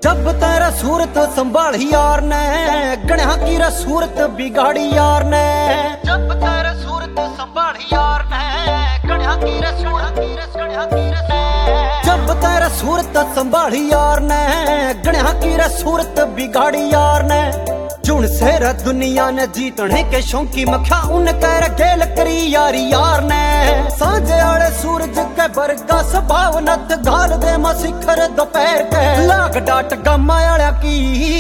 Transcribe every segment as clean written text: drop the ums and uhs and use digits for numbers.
जब तेरा सूरत संभाली यार ने गणा की रे सूरत बिगाड़ी यार ने। जब तेरा सूरत संभाली यार ने गणा की रे जब तेरा सूरत संभाली यार ने गणा की रे सूरत बिगाड़ी यार ने। जुन से रे दुनिया ने जीतने के शौकी मख्या उन कर गेल करी यारी यार ने। सांझे आले सूरज के बरगा स्वभाव नत घाल दे मा शिखर दोपहर के लाग डाट गम्मा आला की।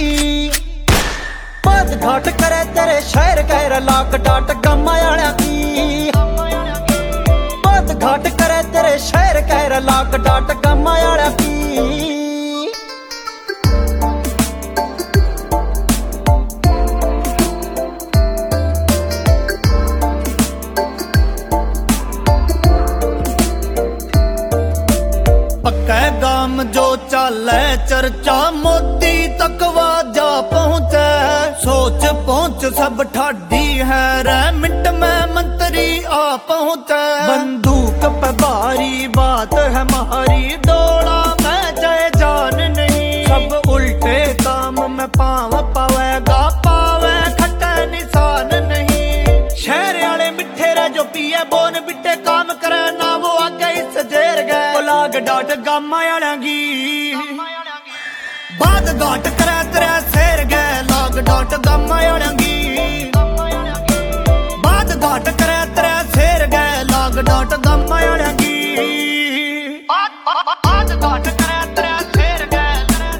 बात घाट करे तेरे शहर कह लाग डाट गम्मा आला की। बात घाट करे तेरे शहर कह लाग डाट गम्मा आला की। गाम जो चाले चर्चा मोदी तक वाजा पहुंचे। सोच पहुंच सब ठाडी है रे मिनट में मंत्री आ पहुंचे। बंदूक पे भारी बात है मारी दौड़ा मैं चाहे जान नहीं। सब उल्टे काम में पाव पावेगा पावे खट्टा निशान नहीं। शहर वाले मिठे रे जो पिए बोन बिटे काम करे ना वो आगे इस जेर गए लाग डाट गामा आलांगी। बाद घाट करे तेरे शेर गए लाग डाट गामा आलांगी। बाद घाट करे तेरे शेर गए लाग डाट गामा आलांगी। बाद घाट करे तेरे शेर गए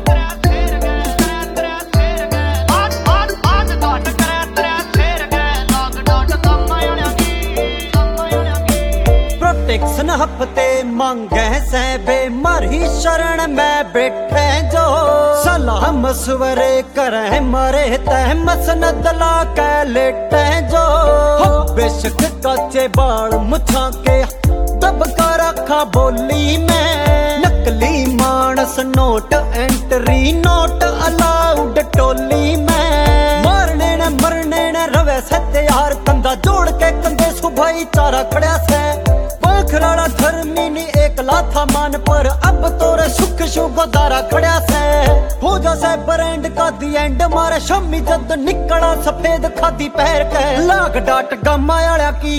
बाद घाट करे तेरे शेर गए लाग डाट गामा आलांगी। प्रोटेक्शन हफ्ते मांगे से बेमारी शरण में बैठे जो। सलाह मशवरे करे मरे तह मसनद ला के लेटे जो। बेशक काचे बाल मुछा के दबका रखा बोली में। नकली मानस नोट एंट्री नोट अलाउड टोली में। मारने ने मरने ने रवे से तैयार कंधा जोड़ के कंधे सुभाई चारा खड़ा से। खराड़ा धर्मी नी एकला था मान पर अब तोरे सुख शुगदारा खड़ा से। हो जैसे ब्रांड का दी एंड मारे शम्मी जद निकला सफेद खादी पहर के लाग डाट गम्मा आला की।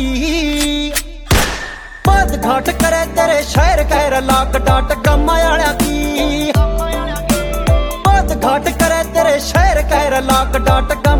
बाद घाट करे तेरे शहर कह लाग डाट गम्मा आला की। बाद घाट करे तेरे शहर कह लाग डाट गम्मा